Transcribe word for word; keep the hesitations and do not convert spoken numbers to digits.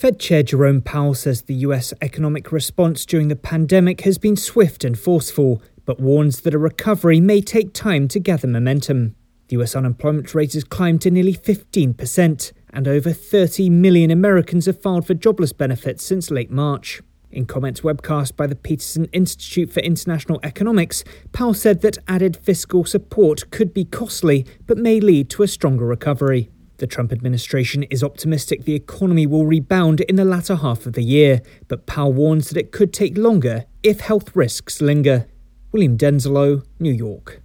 Fed Chair Jerome Powell says the U S economic response during the pandemic has been swift and forceful, but warns that a recovery may take time to gather momentum. The U S unemployment rate has climbed to nearly fifteen percent, and over thirty million Americans have filed for jobless benefits since late March. In comments webcast by the Peterson Institute for International Economics, Powell said that added fiscal support could be costly, but may lead to a stronger recovery. The Trump administration is optimistic the economy will rebound in the latter half of the year, but Powell warns that it could take longer if health risks linger. William Denzelo, New York.